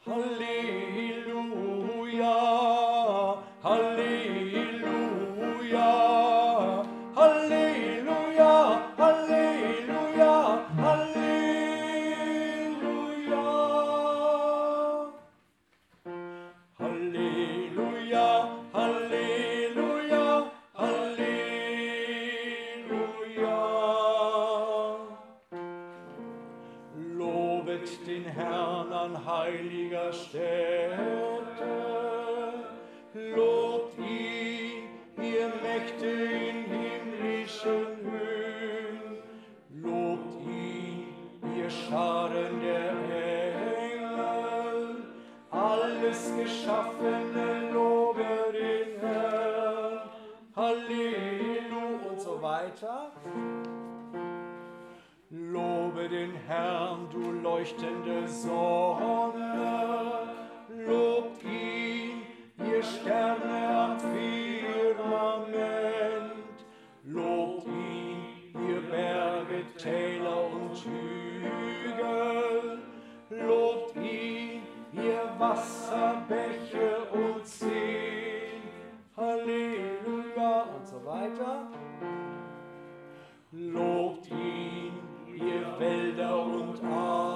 Halleluja, Halleluja, Halleluja, Halleluja, Halleluja. Halleluja, Halleluja, Halleluja. Lobet den Herrn an heiliger Stätte, lobt ihn, ihr Mächte in himmlischen Höhen, lobt ihn, ihr Scharen der Engel, alles Geschaffene lobe den Herrn, Halleluja und so weiter. Lobe den Herrn, du leuchtende Sonne, lobt ihn, ihr Sterne am Firmament, lobt ihn, ihr Berge, Täler und Hügel, lobt ihn, ihr Wasserbäche und Seen, Halleluja und so weiter. Lobt ihn, ihr Wälder und